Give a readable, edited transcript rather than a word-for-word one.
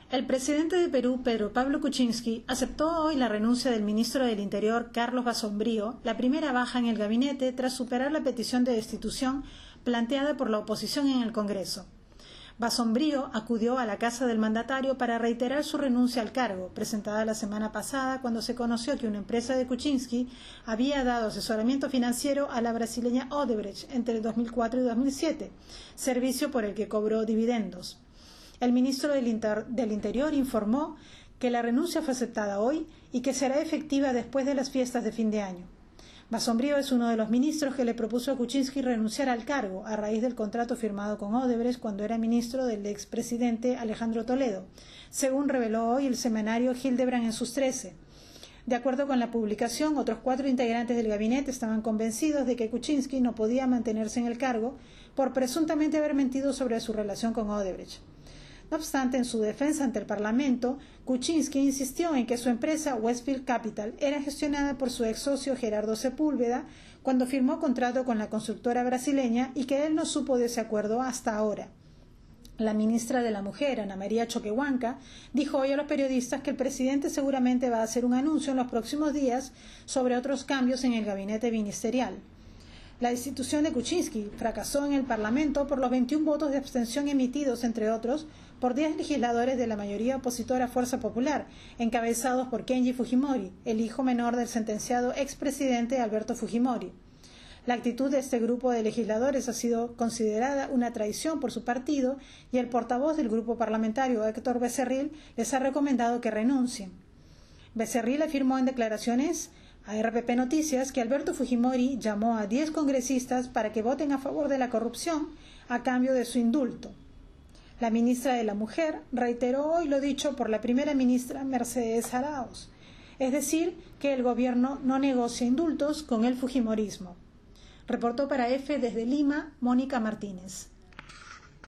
El presidente de Perú, Pedro Pablo Kuczynski, aceptó hoy la renuncia del ministro del Interior, Carlos Basombrío, la primera baja en el gabinete tras superar la petición de destitución planteada por la oposición en el Congreso. Basombrío acudió a la casa del mandatario para reiterar su renuncia al cargo, presentada la semana pasada cuando se conoció que una empresa de Kuczynski había dado asesoramiento financiero a la brasileña Odebrecht entre el 2004 y 2007, servicio por el que cobró dividendos. El ministro del Interior informó que la renuncia fue aceptada hoy y que será efectiva después de las fiestas de fin de año. Basombrío es uno de los ministros que le propuso a Kuczynski renunciar al cargo a raíz del contrato firmado con Odebrecht cuando era ministro del expresidente Alejandro Toledo, según reveló hoy el semanario Hildebrand en sus 13. De acuerdo con la publicación, otros 4 integrantes del gabinete estaban convencidos de que Kuczynski no podía mantenerse en el cargo por presuntamente haber mentido sobre su relación con Odebrecht. No obstante, en su defensa ante el Parlamento, Kuczynski insistió en que su empresa Westfield Capital era gestionada por su ex socio Gerardo Sepúlveda cuando firmó contrato con la constructora brasileña y que él no supo de ese acuerdo hasta ahora. La ministra de la Mujer, Ana María Choquehuanca, dijo hoy a los periodistas que el presidente seguramente va a hacer un anuncio en los próximos días sobre otros cambios en el gabinete ministerial. La destitución de Kuczynski fracasó en el Parlamento por los 21 votos de abstención emitidos, entre otros, por 10 legisladores de la mayoría opositora Fuerza Popular, encabezados por Kenji Fujimori, el hijo menor del sentenciado expresidente Alberto Fujimori. La actitud de este grupo de legisladores ha sido considerada una traición por su partido y el portavoz del grupo parlamentario, Héctor Becerril, les ha recomendado que renuncien. Becerril afirmó en declaraciones a RPP Noticias que Alberto Fujimori llamó a 10 congresistas para que voten a favor de la corrupción a cambio de su indulto. La ministra de la Mujer reiteró hoy lo dicho por la primera ministra Mercedes Arauz, es decir, que el gobierno no negocia indultos con el fujimorismo. Reportó para EFE desde Lima, Mónica Martínez.